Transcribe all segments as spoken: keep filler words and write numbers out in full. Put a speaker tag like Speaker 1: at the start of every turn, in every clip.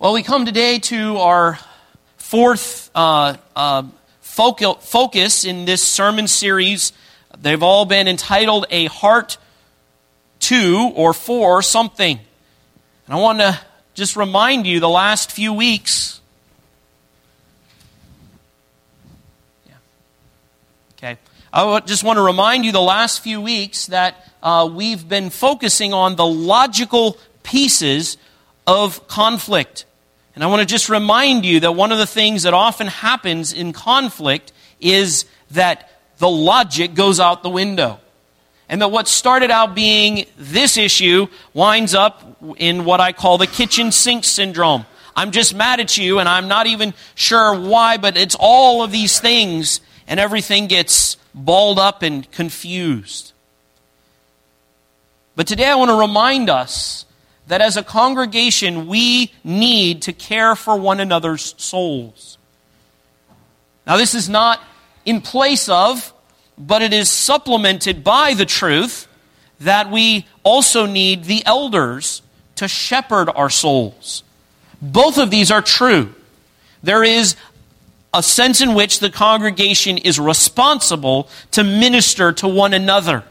Speaker 1: Well, we come today to our fourth uh, uh, focal, focus in this sermon series. They've all been entitled A Heart to or For Something. And I want to just remind you the last few weeks. Yeah. Okay. I just want to remind you the last few weeks that uh, we've been focusing on the logical pieces of conflict. And I want to just remind you that one of the things that often happens in conflict is that the logic goes out the window. And that what started out being this issue winds up in what I call the kitchen sink syndrome. I'm just mad at you and I'm not even sure why, but it's all of these things and everything gets balled up and confused. But today I want to remind us that as a congregation, we need to care for one another's souls. Now, this is not in place of, but it is supplemented by the truth that we also need the elders to shepherd our souls. Both of these are true. There is a sense in which the congregation is responsible to minister to one another.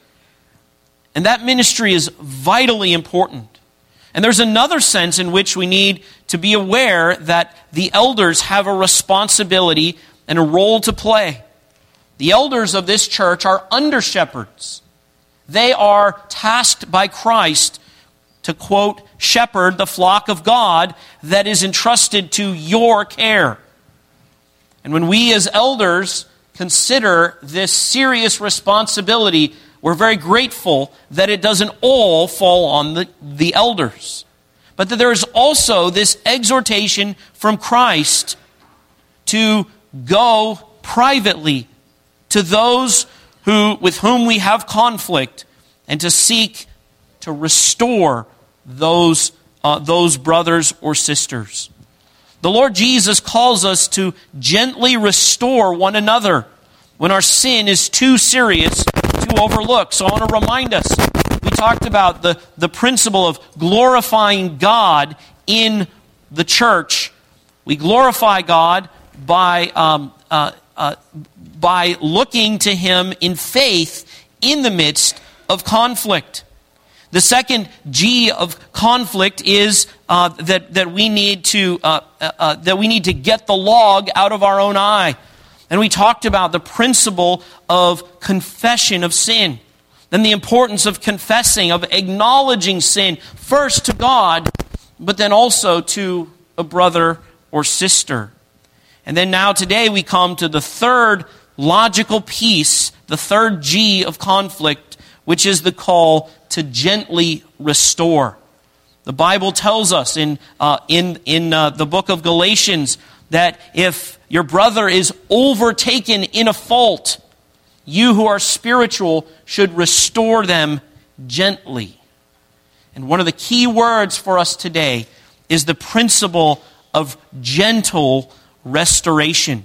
Speaker 1: And that ministry is vitally important. And there's another sense in which we need to be aware that the elders have a responsibility and a role to play. The elders of this church are under-shepherds. They are tasked by Christ to, quote, shepherd the flock of God that is entrusted to your care. And when we as elders consider this serious responsibility, we're very grateful that it doesn't all fall on the, the elders. But that there is also this exhortation from Christ to go privately to those who with whom we have conflict and to seek to restore those, uh, those brothers or sisters. The Lord Jesus calls us to gently restore one another when our sin is too serious to overlook. So I want to remind us, we talked about the, the principle of glorifying God in the church. We glorify God by, um, uh, uh, by looking to Him in faith in the midst of conflict. The second G of conflict is uh, that, that, we need to, uh, uh, that we need to get the log out of our own eye. And we talked about the principle of confession of sin. Then the importance of confessing, of acknowledging sin, first to God, but then also to a brother or sister. And then now today we come to the third logical piece, the third G of conflict, which is the call to gently restore. The Bible tells us in, uh, in, in uh, the book of Galatians that if your brother is overtaken in a fault, you who are spiritual should restore them gently. And one of the key words for us today is the principle of gentle restoration.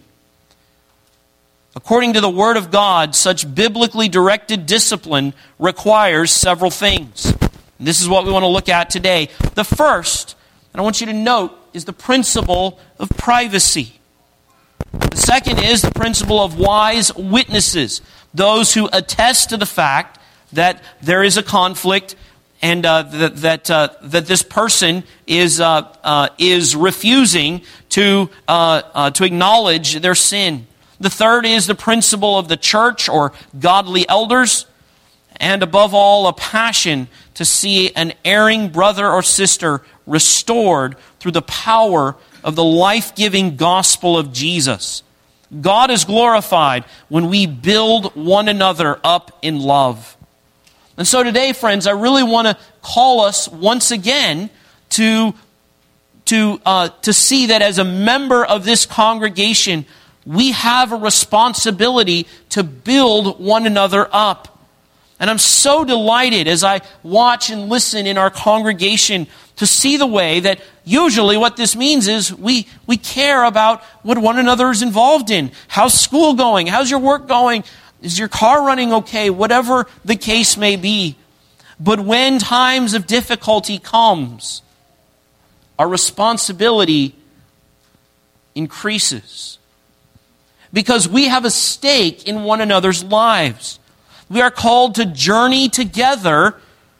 Speaker 1: According to the Word of God, such biblically directed discipline requires several things. And this is what we want to look at today. The first, and I want you to note, is the principle of privacy. The second is the principle of wise witnesses, those who attest to the fact that there is a conflict and uh, that that, uh, that this person is uh, uh, is refusing to uh, uh, to acknowledge their sin. The third is the principle of the church or godly elders, and above all, a passion to see an erring brother or sister restored through the power of the life-giving gospel of Jesus. God is glorified when we build one another up in love. And so today, friends, I really want to call us once again to, to, uh, to see that as a member of this congregation, we have a responsibility to build one another up. And I'm so delighted as I watch and listen in our congregation to see the way that usually what this means is we, we care about what one another is involved in. How's school going? How's your work going? Is your car running okay? Whatever the case may be. But when times of difficulty comes, our responsibility increases. Because we have a stake in one another's lives. We are called to journey together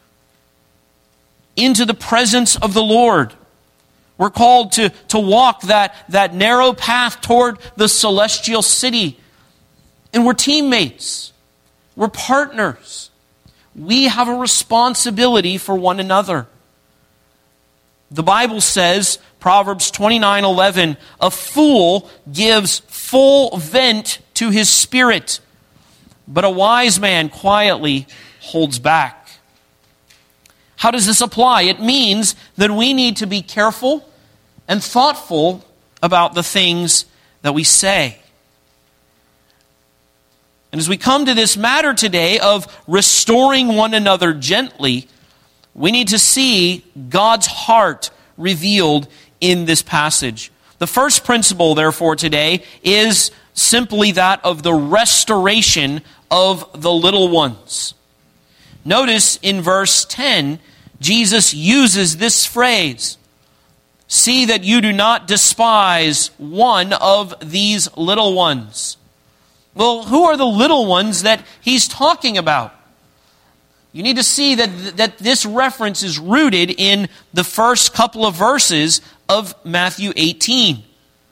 Speaker 1: into the presence of the Lord. We're called to, to walk that, that narrow path toward the celestial city. And we're teammates. We're partners. We have a responsibility for one another. The Bible says, Proverbs twenty-nine eleven, a fool gives full vent to his spirit, but a wise man quietly holds back. How does this apply? It means that we need to be careful and thoughtful about the things that we say. And as we come to this matter today of restoring one another gently, we need to see God's heart revealed in this passage. The first principle, therefore, today is simply that of the restoration of the little ones. Notice in verse ten, Jesus uses this phrase, "See that you do not despise one of these little ones." Well, who are the little ones that he's talking about? You need to see that, that this reference is rooted in the first couple of verses of Matthew eighteen.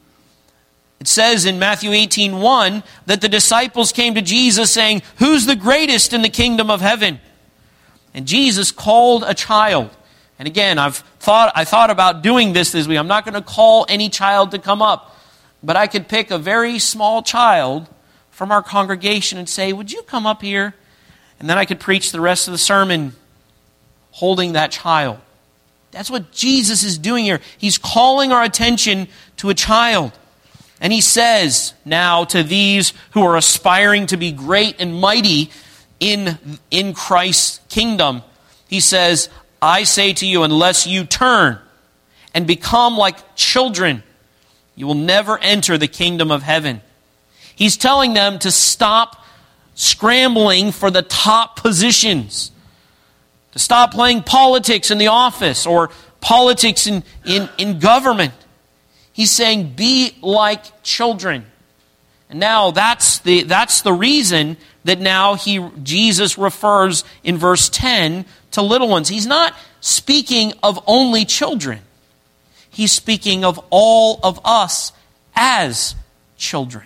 Speaker 1: It says in Matthew eighteen one that the disciples came to Jesus saying, "Who's the greatest in the kingdom of heaven?" And Jesus called a child. And again, I've thought I thought about doing this this week. I'm not going to call any child to come up, but I could pick a very small child from our congregation and say, "Would you come up here?" And then I could preach the rest of the sermon holding that child. That's what Jesus is doing here. He's calling our attention to a child. And he says now to these who are aspiring to be great and mighty in, in Christ's kingdom, he says, "I say to you, unless you turn and become like children, you will never enter the kingdom of heaven." He's telling them to stop scrambling for the top positions, to stop playing politics in the office or politics in, in, in government. He's saying, be like children. And now that's the, that's the reason that now he Jesus refers in verse ten to little ones. He's not speaking of only children. He's speaking of all of us as children.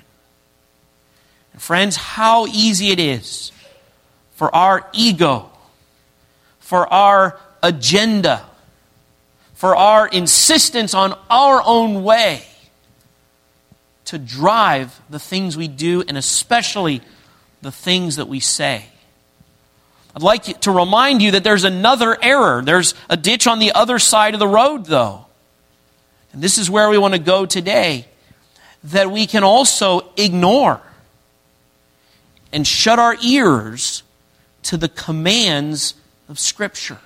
Speaker 1: And friends, how easy it is for our ego, for our agenda, for our insistence on our own way to drive the things we do and especially the things that we say. I'd like to remind you that there's another error. There's a ditch on the other side of the road, though. And this is where we want to go today, that we can also ignore and shut our ears to the commands of Scripture.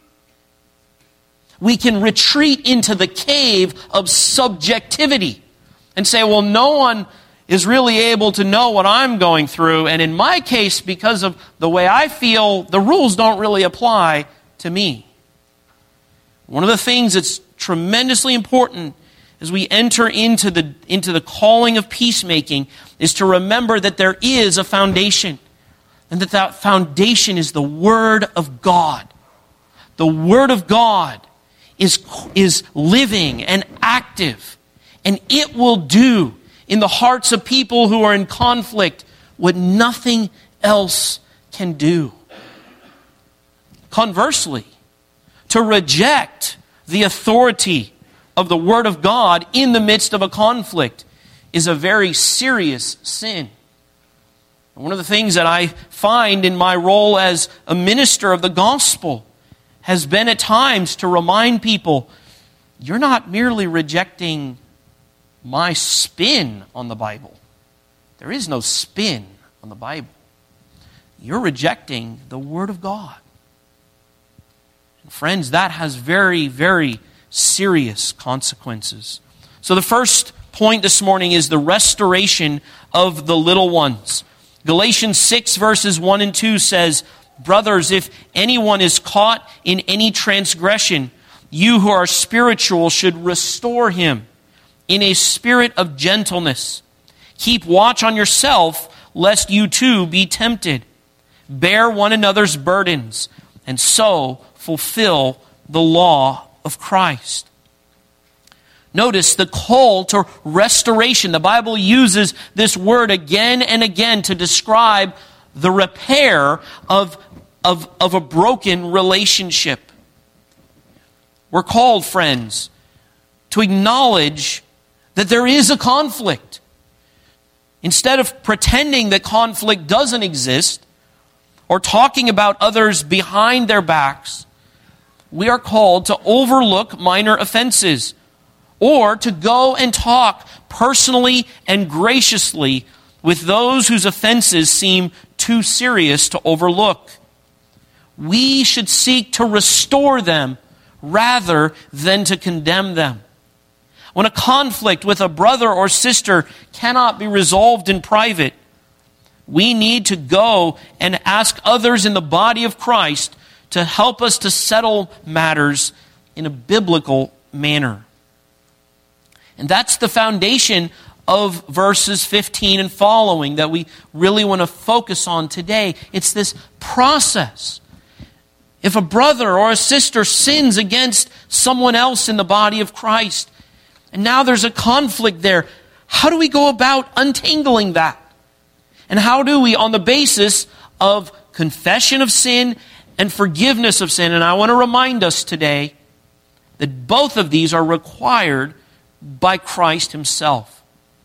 Speaker 1: We can retreat into the cave of subjectivity and say, well, no one is really able to know what I'm going through, and in my case, because of the way I feel, the rules don't really apply to me. One of the things that's tremendously important as we enter into the, into the calling of peacemaking is to remember that there is a foundation, and that that foundation is the Word of God. The Word of God is, is living and active, and it will do in the hearts of people who are in conflict what nothing else can do. Conversely, to reject the authority of the Word of God in the midst of a conflict is a very serious sin. One of the things that I find in my role as a minister of the gospel has been at times to remind people, you're not merely rejecting my spin on the Bible. There is no spin on the Bible. You're rejecting the Word of God. And friends, that has very, very serious consequences. So the first point this morning is the restoration of the little ones. Galatians six verses one and two says, "Brothers, if anyone is caught in any transgression, you who are spiritual should restore him in a spirit of gentleness. Keep watch on yourself, lest you too be tempted. Bear one another's burdens, and so fulfill the law of Christ. Notice the call to restoration. The Bible uses this word again and again to describe the repair of, of, of a broken relationship. We're called, friends, to acknowledge that there is a conflict. Instead of pretending that conflict doesn't exist or talking about others behind their backs, we are called to overlook minor offenses or to go and talk personally and graciously with those whose offenses seem too serious to overlook. We should seek to restore them rather than to condemn them. When a conflict with a brother or sister cannot be resolved in private, we need to go and ask others in the body of Christ to help us to settle matters in a biblical manner. And that's the foundation of verses fifteen and following that we really want to focus on today. It's this process. If a brother or a sister sins against someone else in the body of Christ, and now there's a conflict there, how do we go about untangling that? And how do we, on the basis of confession of sin and forgiveness of sin, and I want to remind us today that both of these are required by Christ himself.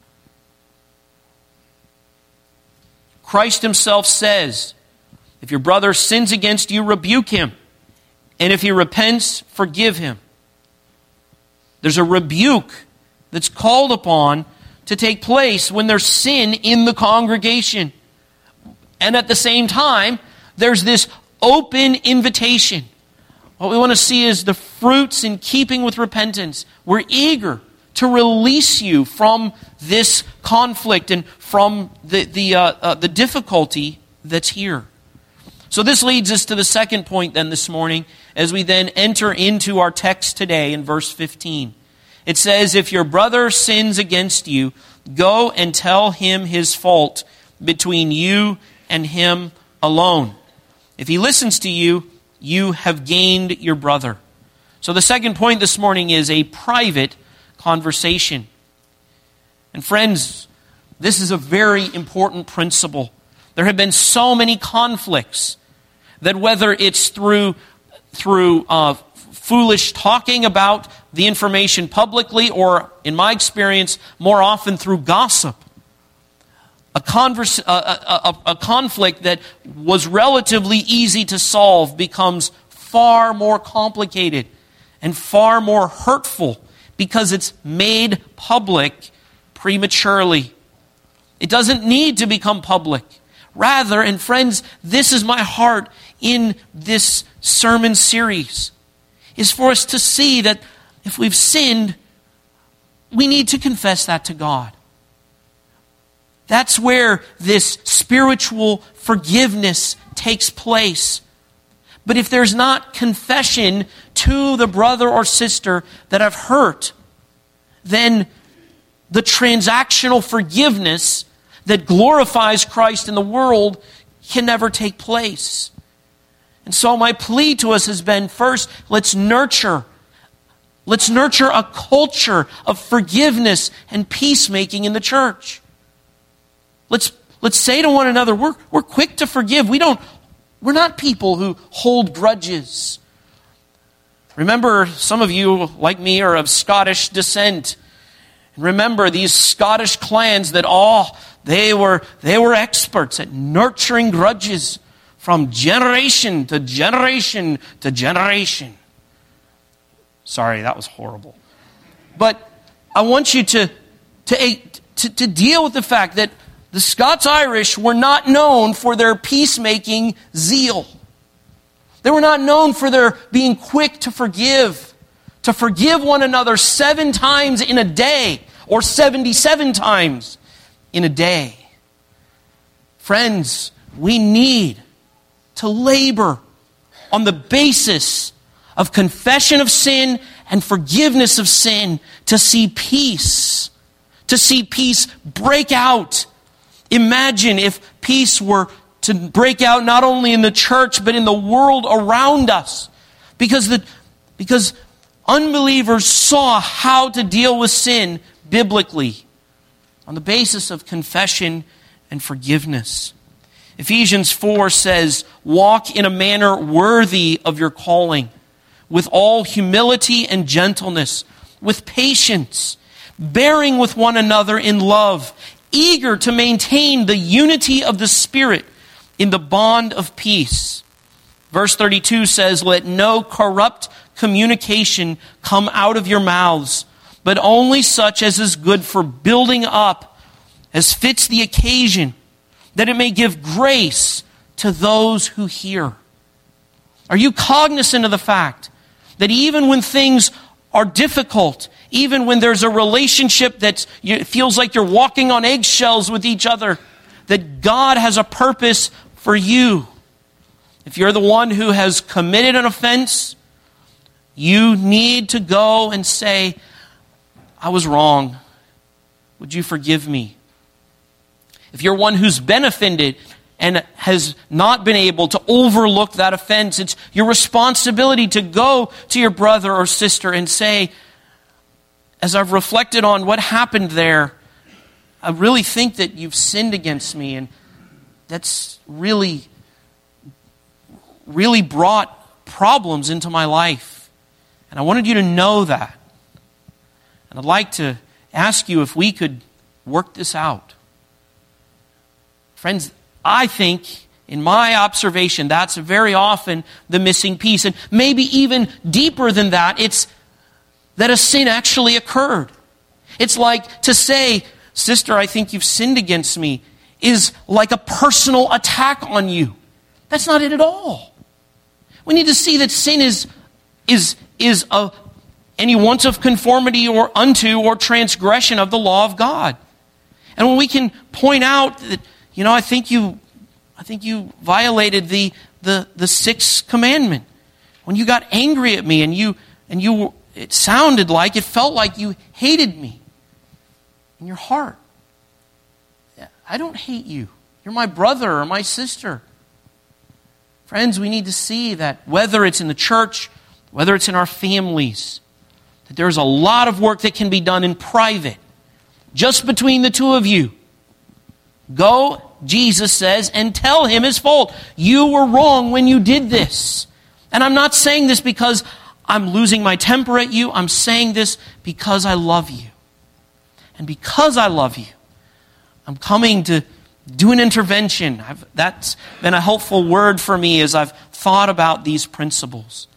Speaker 1: Christ himself says, if your brother sins against you, rebuke him. And if he repents, forgive him. There's a rebuke that's called upon to take place when there's sin in the congregation. And at the same time, there's this open invitation. What we want to see is the fruits in keeping with repentance. We're eager to release you from this conflict and from the, the, uh, uh, the difficulty that's here. So this leads us to the second point then this morning as we then enter into our text today in verse fifteen. It says, if your brother sins against you, go and tell him his fault between you and him alone. If he listens to you, you have gained your brother. So the second point this morning is a private conversation. And friends, this is a very important principle. There have been so many conflicts that whether it's through, through uh, foolish talking about the information publicly or, in my experience, more often through gossip, a, converse, a, a, a, a conflict that was relatively easy to solve becomes far more complicated and far more hurtful because it's made public prematurely. It doesn't need to become public. Rather, and friends, this is my heart in this sermon series, is for us to see that if we've sinned, we need to confess that to God. That's where this spiritual forgiveness takes place. But if there's not confession to the brother or sister that I've hurt, then the transactional forgiveness that glorifies Christ in the world can never take place. And so my plea to us has been, first, let's nurture. Let's nurture a culture of forgiveness and peacemaking in the church. Let's, let's say to one another, we're, we're quick to forgive. We don't, we're not people who hold grudges. Remember, some of you, like me, are of Scottish descent. And remember these Scottish clans that all, they were, they were experts at nurturing grudges from generation to generation to generation. Sorry, that was horrible. But I want you to, to, to, to deal with the fact that the Scots-Irish were not known for their peacemaking zeal. They were not known for their being quick to forgive, to forgive one another seven times in a day or seventy-seven times in a day. Friends, we need to labor on the basis of confession of sin and forgiveness of sin, to see peace, to see peace break out. Imagine if peace were to break out not only in the church, but in the world around us. Because the, because unbelievers saw how to deal with sin biblically on the basis of confession and forgiveness. Ephesians four says, walk in a manner worthy of your calling, with all humility and gentleness, with patience, bearing with one another in love, eager to maintain the unity of the Spirit in the bond of peace. Verse thirty-two says, let no corrupt communication come out of your mouths, but only such as is good for building up, as fits the occasion, that it may give grace to those who hear. Are you cognizant of the fact that even when things are difficult, even when there's a relationship that feels like you're walking on eggshells with each other, that God has a purpose for you? If you're the one who has committed an offense, you need to go and say, I was wrong. Would you forgive me? If you're one who's been offended and has not been able to overlook that offense, it's your responsibility to go to your brother or sister and say, as I've reflected on what happened there, I really think that you've sinned against me, and that's really, really brought problems into my life. And I wanted you to know that. And I'd like to ask you if we could work this out. Friends, I think, in my observation, that's very often the missing piece. And maybe even deeper than that, it's that a sin actually occurred. It's like to say, sister, I think you've sinned against me, is like a personal attack on you. That's not it at all. We need to see that sin is, is, is a, any want of conformity or unto or transgression of the law of God. And when we can point out that, you know, I think you, I think you violated the, the, the sixth commandment. When you got angry at me and you, and you, it sounded like, it felt like you hated me in your heart. I don't hate you. You're my brother or my sister. Friends, we need to see that whether it's in the church, whether it's in our families, that there's a lot of work that can be done in private, just between the two of you. Go, Jesus says, and tell him his fault. You were wrong when you did this. And I'm not saying this because I'm losing my temper at you. I'm saying this because I love you. And because I love you, I'm coming to do an intervention. I've, that's been a helpful word for me as I've thought about these principles.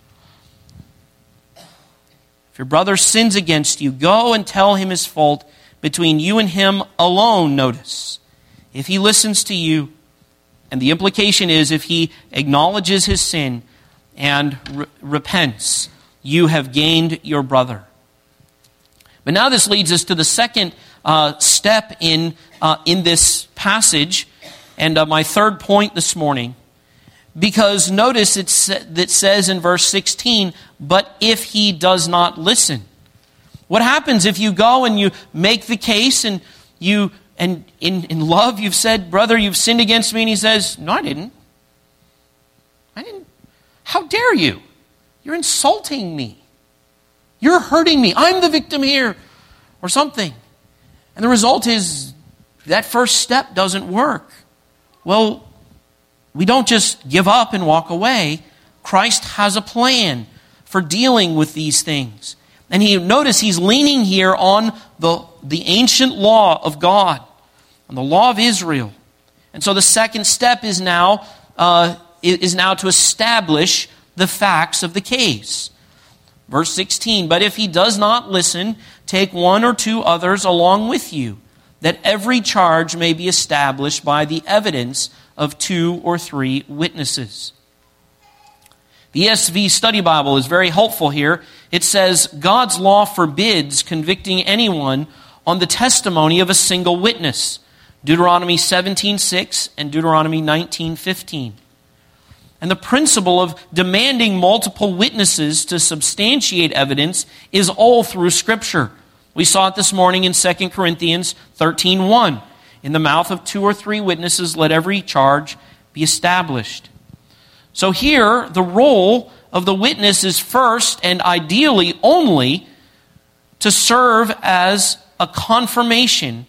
Speaker 1: If your brother sins against you, go and tell him his fault between you and him alone, notice. If he listens to you, and the implication is if he acknowledges his sin and re- repents, you have gained your brother. But now this leads us to the second uh, step in uh, in this passage, and uh, my third point this morning. Because notice it's, it says in verse sixteen, but if he does not listen. What happens if you go and you make the case and you... And in, in love, you've said, brother, you've sinned against me. And he says, no, I didn't. I didn't. How dare you? You're insulting me. You're hurting me. I'm the victim here. Or something. And the result is that first step doesn't work. Well, we don't just give up and walk away. Christ has a plan for dealing with these things. And he notice he's leaning here on the, the ancient law of God, on the law of Israel. And so the second step is now uh, is now to establish the facts of the case. Verse sixteen, but if he does not listen, take one or two others along with you, that every charge may be established by the evidence of two or three witnesses. The E S V Study Bible is very helpful here. It says, God's law forbids convicting anyone on the testimony of a single witness. Deuteronomy seventeen six and Deuteronomy nineteen fifteen. And the principle of demanding multiple witnesses to substantiate evidence is all through Scripture. We saw it this morning in Second Corinthians thirteen one. In the mouth of two or three witnesses, let every charge be established. So here, the role of the witness is first and ideally only to serve as a confirmation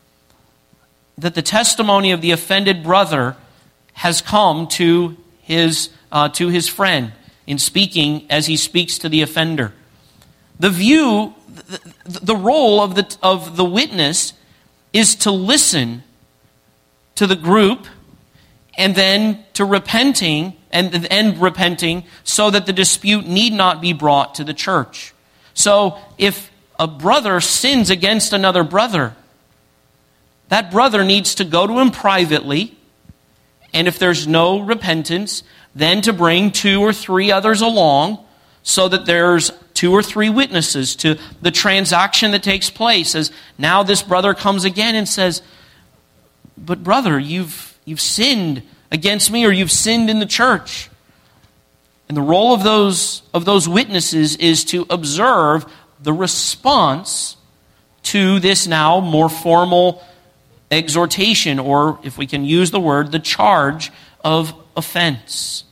Speaker 1: that the testimony of the offended brother has come to his uh, to his friend in speaking as he speaks to the offender. The view, the, the role of the of the witness is to listen to the group and then to repenting and and repenting so that the dispute need not be brought to the church. So if a brother sins against another brother, that brother needs to go to him privately, and if there's no repentance, then to bring two or three others along so that there's two or three witnesses to the transaction that takes place. As now this brother comes again and says, but brother, you've you've sinned against me, or you've sinned in the church. And the role of those of those witnesses is to observe the response to this now more formal exhortation, or if we can use the word, the charge of offense.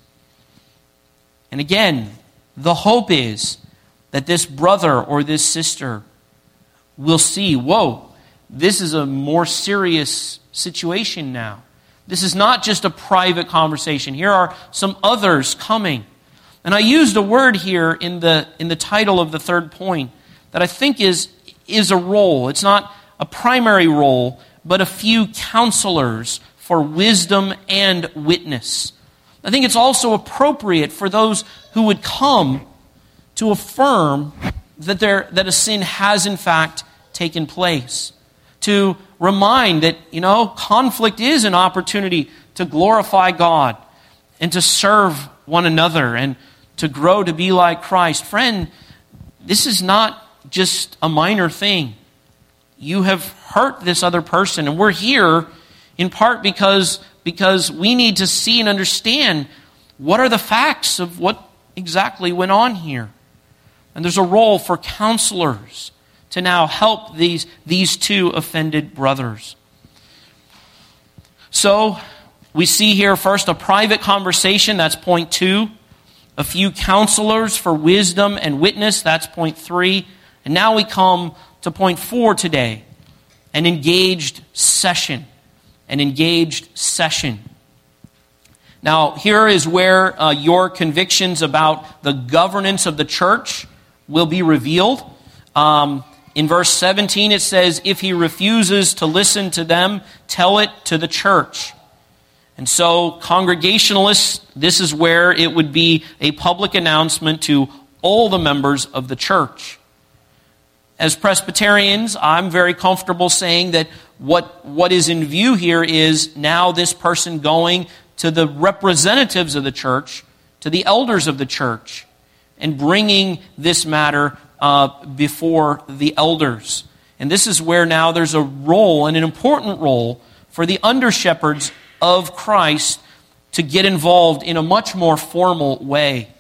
Speaker 1: And again, the hope is that this brother or this sister will see, whoa, this is a more serious situation now. This is not just a private conversation. Here are some others coming. And I used a word here in the in the title of the third point that I think is, is a role. It's not a primary role, but a few counselors for wisdom and witness. I think it's also appropriate for those who would come to affirm that there that a sin has in fact taken place. To remind that, you know, conflict is an opportunity to glorify God and to serve one another and to grow to be like Christ. Friend, this is not just a minor thing. You have hurt this other person, and we're here in part because, because we need to see and understand what are the facts of what exactly went on here. And there's a role for counselors to now help these, these two offended brothers. So, we see here first a private conversation, that's point two. A few counselors for wisdom and witness, that's point three. And now we come to point four today, an engaged session. An engaged session. Now, here is where uh, your convictions about the governance of the church will be revealed. Um, in verse seventeen, it says, if he refuses to listen to them, tell it to the church. And so, Congregationalists, this is where it would be a public announcement to all the members of the church. As Presbyterians, I'm very comfortable saying that what, what is in view here is now this person going to the representatives of the church, to the elders of the church, and bringing this matter uh, before the elders. And this is where now there's a role, and an important role, for the under-shepherds of Christ to get involved in a much more formal way.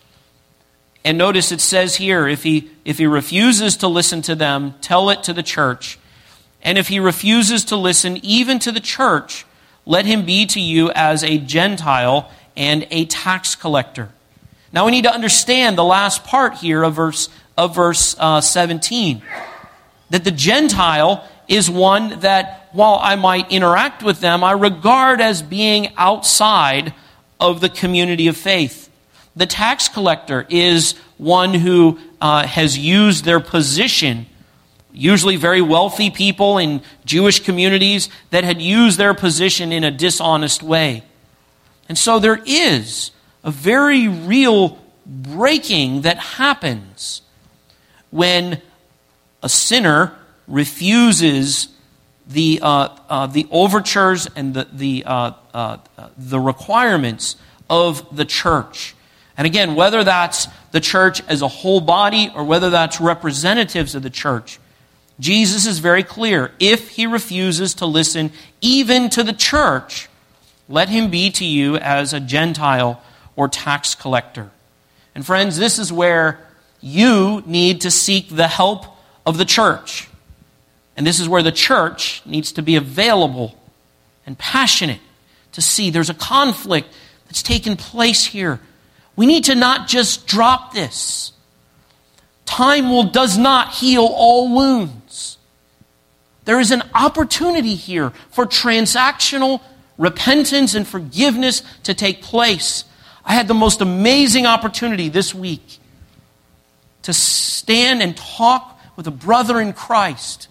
Speaker 1: And notice it says here, if he if he refuses to listen to them, tell it to the church. And if he refuses to listen even to the church, let him be to you as a Gentile and a tax collector. Now we need to understand the last part here of verse of verse uh, seventeen. That the Gentile is one that, while I might interact with them, I regard as being outside of the community of faith. The tax collector is one who uh, has used their position, usually very wealthy people in Jewish communities that had used their position in a dishonest way. And so there is a very real breaking that happens when a sinner refuses the uh, uh, the overtures and the the uh, uh, the requirements of the church. And again, whether that's the church as a whole body or whether that's representatives of the church, Jesus is very clear. If he refuses to listen even to the church, let him be to you as a Gentile or tax collector. And friends, this is where you need to seek the help of the church. And this is where the church needs to be available and passionate to see there's a conflict that's taken place here. We need to not just drop this. Time will does not heal all wounds. There is an opportunity here for transactional repentance and forgiveness to take place. I had the most amazing opportunity this week to stand and talk with a brother in Christ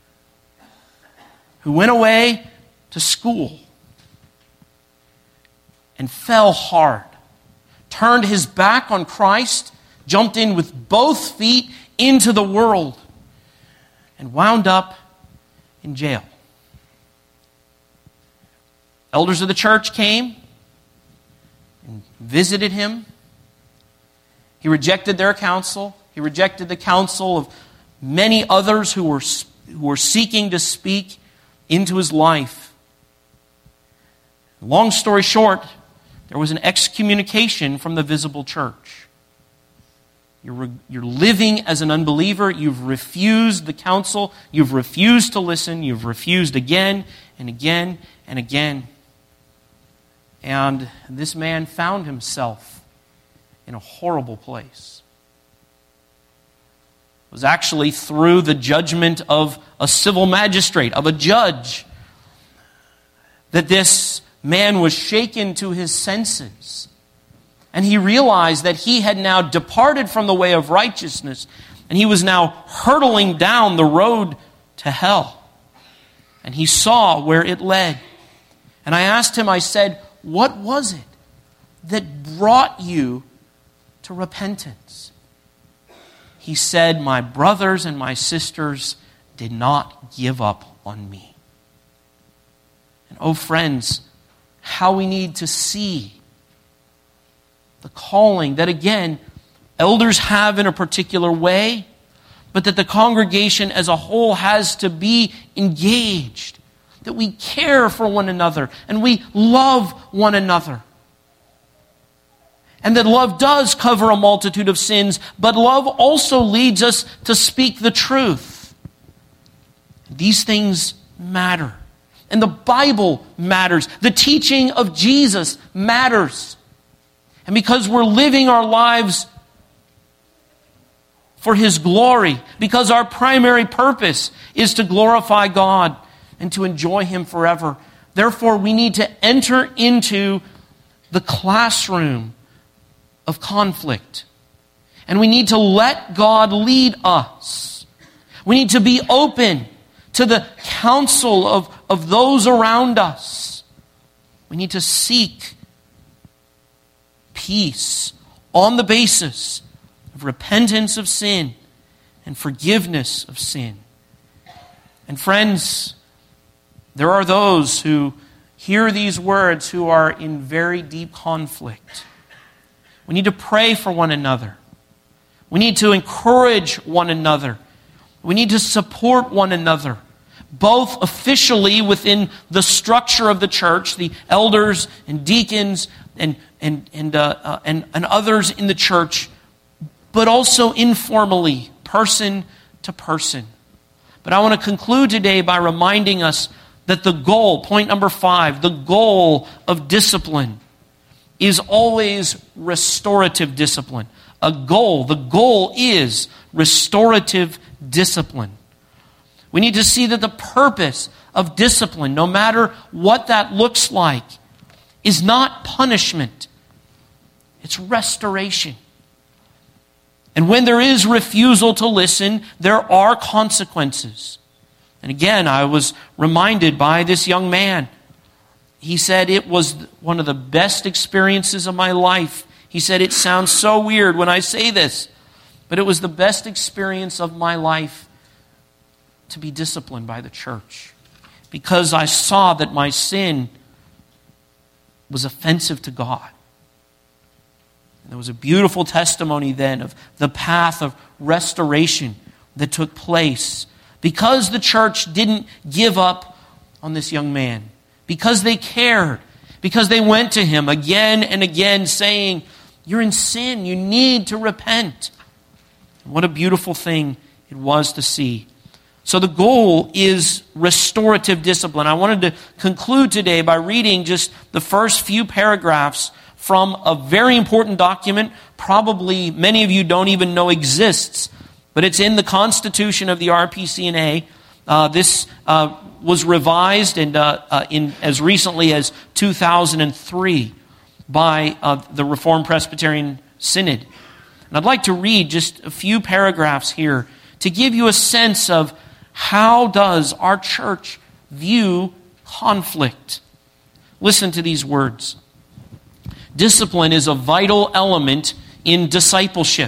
Speaker 1: who went away to school and fell hard, turned his back on Christ, jumped in with both feet into the world, and wound up in jail. Elders of the church came and visited him. He rejected their counsel. He rejected the counsel of many others who were, who were seeking to speak into his life. Long story short, there was an excommunication from the visible church. You're, you're living as an unbeliever. You've refused the counsel. You've refused to listen. You've refused again and again and again. And this man found himself in a horrible place. It was actually through the judgment of a civil magistrate, of a judge, that this man was shaken to his senses. And he realized that he had now departed from the way of righteousness, and he was now hurtling down the road to hell. And he saw where it led. And I asked him, I said, what was it that brought you to repentance? He said, my brothers and my sisters did not give up on me. And oh friends, how we need to see the calling that, again, elders have in a particular way, but that the congregation as a whole has to be engaged, that we care for one another and we love one another. And that love does cover a multitude of sins, but love also leads us to speak the truth. These things matter. And the Bible matters. The teaching of Jesus matters. And because we're living our lives for His glory, because our primary purpose is to glorify God and to enjoy Him forever, therefore we need to enter into the classroom of conflict. And we need to let God lead us. We need to be open to the counsel of, of those around us. We need to seek peace on the basis of repentance of sin and forgiveness of sin. And friends, there are those who hear these words who are in very deep conflict. We need to pray for one another. We need to encourage one another. We need to support one another, both officially within the structure of the church, the elders and deacons and and and uh, uh, and, and others in the church, but also informally, person to person. But I want to conclude today by reminding us that the goal, point number five, the goal of discipline is always restorative discipline. A goal, the goal is restorative discipline. We need to see that the purpose of discipline, no matter what that looks like, is not punishment. It's restoration. And when there is refusal to listen, there are consequences. And again, I was reminded by this young man. He said it was one of the best experiences of my life. He said, it sounds so weird when I say this, but it was the best experience of my life to be disciplined by the church, because I saw that my sin was offensive to God. And there was a beautiful testimony then of the path of restoration that took place because the church didn't give up on this young man, because they cared, because they went to him again and again saying, "You're in sin, you need to repent." What a beautiful thing it was to see. So the goal is restorative discipline. I wanted to conclude today by reading just the first few paragraphs from a very important document, probably many of you don't even know exists, but it's in the Constitution of the R P C N A. Uh, this uh, was revised and uh, uh, in as recently as two thousand three by uh, the Reformed Presbyterian Synod. And I'd like to read just a few paragraphs here to give you a sense of how does our church view conflict. Listen to these words. Discipline is a vital element in discipleship.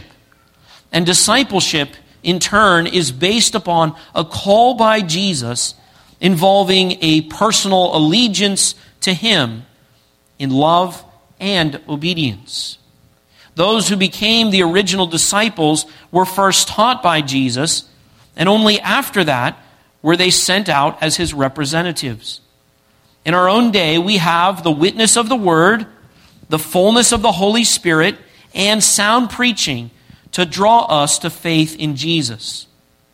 Speaker 1: And discipleship, in turn, is based upon a call by Jesus involving a personal allegiance to Him in love and obedience. Those who became the original disciples were first taught by Jesus, and only after that were they sent out as His representatives. In our own day, we have the witness of the Word, the fullness of the Holy Spirit, and sound preaching to draw us to faith in Jesus.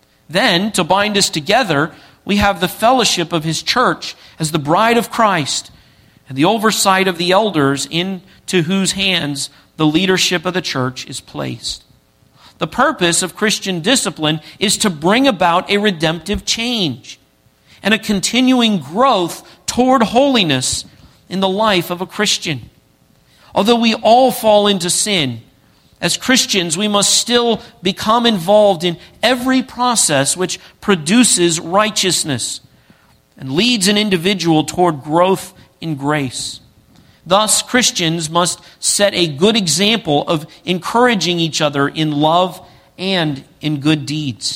Speaker 1: Then, to bind us together, we have the fellowship of His church as the bride of Christ, and the oversight of the elders into whose hands the leadership of the church is placed. The purpose of Christian discipline is to bring about a redemptive change and a continuing growth toward holiness in the life of a Christian. Although we all fall into sin, as Christians we must still become involved in every process which produces righteousness and leads an individual toward growth in grace. Thus, Christians must set a good example of encouraging each other in love and in good deeds.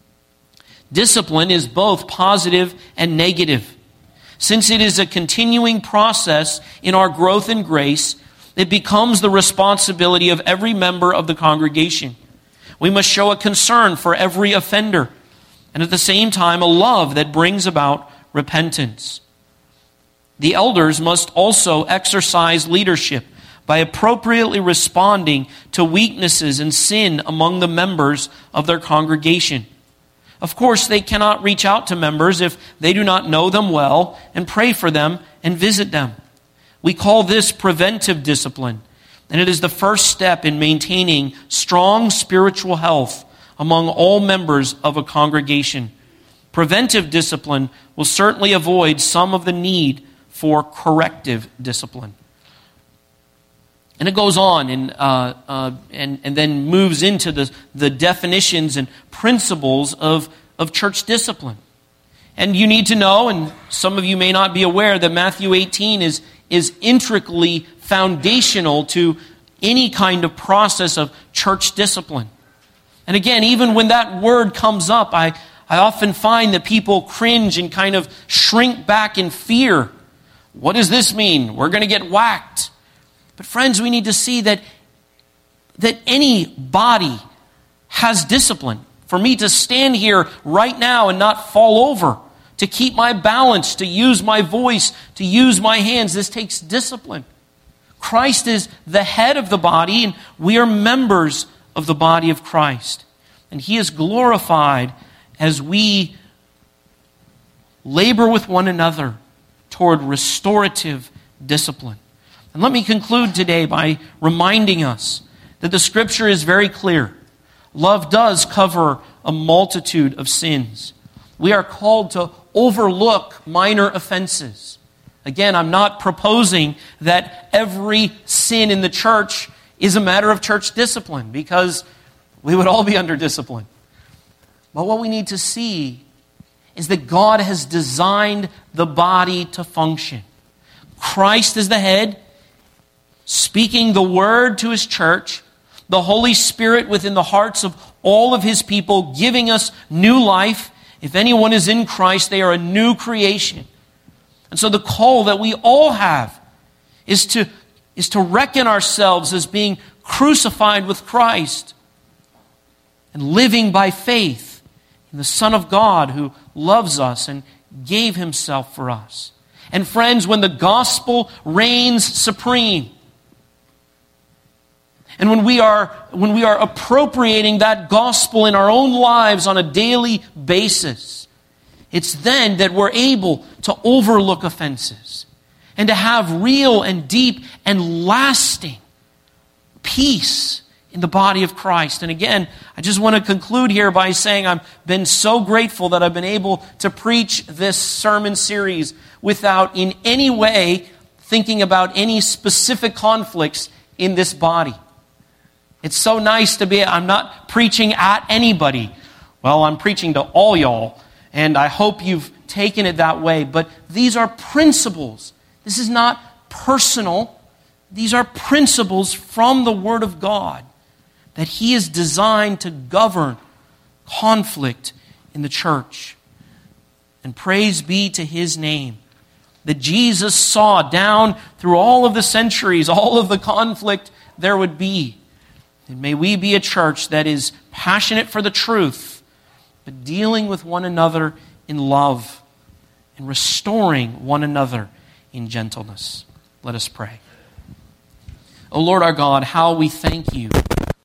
Speaker 1: Discipline is both positive and negative. Since it is a continuing process in our growth in grace, it becomes the responsibility of every member of the congregation. We must show a concern for every offender, and at the same time a love that brings about repentance. The elders must also exercise leadership by appropriately responding to weaknesses and sin among the members of their congregation. Of course, they cannot reach out to members if they do not know them well and pray for them and visit them. We call this preventive discipline, and it is the first step in maintaining strong spiritual health among all members of a congregation. Preventive discipline will certainly avoid some of the need for corrective discipline. And it goes on and uh, uh, and, and then moves into the, the definitions and principles of, of church discipline. And you need to know, and some of you may not be aware, that Matthew eighteen is, is intricately foundational to any kind of process of church discipline. And again, even when that word comes up, I, I often find that people cringe and kind of shrink back in fear. What does this mean? We're going to get whacked. But friends, we need to see that, that any body has discipline. For me to stand here right now and not fall over, to keep my balance, to use my voice, to use my hands, this takes discipline. Christ is the head of the body, and we are members of the body of Christ. And He is glorified as we labor with one another toward restorative discipline. And let me conclude today by reminding us that the Scripture is very clear. Love does cover a multitude of sins. We are called to overlook minor offenses. Again, I'm not proposing that every sin in the church is a matter of church discipline, because we would all be under discipline. But what we need to see is that God has designed the body to function. Christ is the head, speaking the word to His church, the Holy Spirit within the hearts of all of His people, giving us new life. If anyone is in Christ, they are a new creation. And so the call that we all have is to, is to reckon ourselves as being crucified with Christ and living by faith in the Son of God who loves us and gave Himself for us. And friends, when the gospel reigns supreme, and when we are when we are appropriating that gospel in our own lives on a daily basis, it's then that we're able to overlook offenses and to have real and deep and lasting peace in the body of Christ. And again, I just want to conclude here by saying I've been so grateful that I've been able to preach this sermon series without in any way thinking about any specific conflicts in this body. It's so nice to be, I'm not preaching at anybody. Well, I'm preaching to all y'all, and I hope you've taken it that way. But these are principles. This is not personal. These are principles from the Word of God that He is designed to govern conflict in the church. And praise be to His name that Jesus saw down through all of the centuries, all of the conflict there would be. And may we be a church that is passionate for the truth, but dealing with one another in love and restoring one another in gentleness. Let us pray. O Lord our God, how we thank you